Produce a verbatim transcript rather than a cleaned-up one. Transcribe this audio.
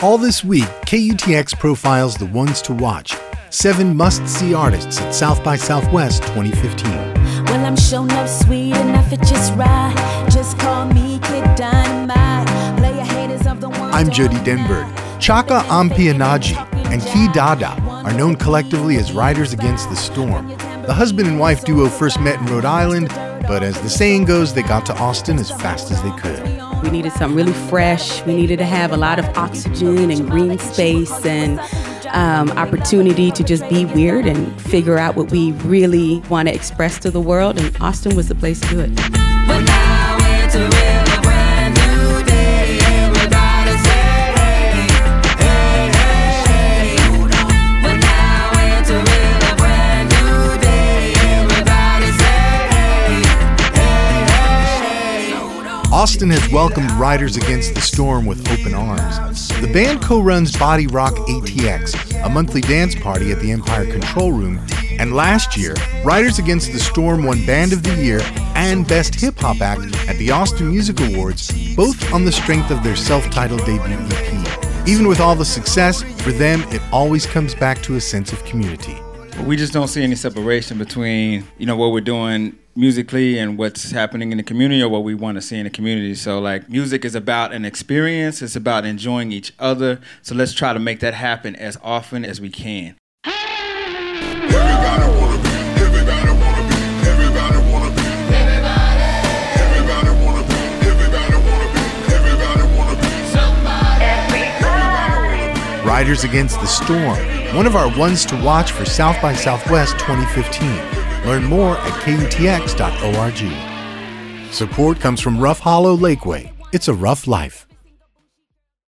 All this week, K U T X profiles the ones to watch. Seven must-see artists at South by Southwest twenty fifteen. Well, I'm sure no sweet enough, it just right. Just call me Kid Dynamite. Play your haters of the ones. I'm Jody Denberg. Chaka Ampianaji and Key Dada are known collectively as Riders Against the Storm. The husband and wife duo first met in Rhode Island, but as the saying goes, they got to Austin as fast as they could. We needed something really fresh. We needed to have a lot of oxygen and green space and um, opportunity to just be weird and figure out what we really want to express to the world, and Austin was the place to do it. But now it's a real brand new day. Everybody say hey, hey, hey, hey. But now it's a real brand new day. Everybody say hey, hey, hey, hey. Austin has welcomed Riders Against the Storm with open arms. The band co-runs Body Rock A T X, a monthly dance party at the Empire Control Room, and last year, Riders Against the Storm won Band of the Year and Best Hip Hop Act at the Austin Music Awards, both on the strength of their self-titled debut E P. Even with all the success, for them, it always comes back to a sense of community. We just don't see any separation between, you know, what we're doing musically and what's happening in the community or what we want to see in the community. So, like, music is about an experience. It's about enjoying each other. So let's try to make that happen as often as we can. Everybody wanna be, everybody wanna be, everybody wanna be, everybody, everybody wanna be, everybody wanna be, everybody wanna be somebody, everybody. Riders Against the Storm, one of our ones to watch for South by Southwest twenty fifteen. Learn more at K U T X dot org. Support comes from Rough Hollow Lakeway. It's a rough life.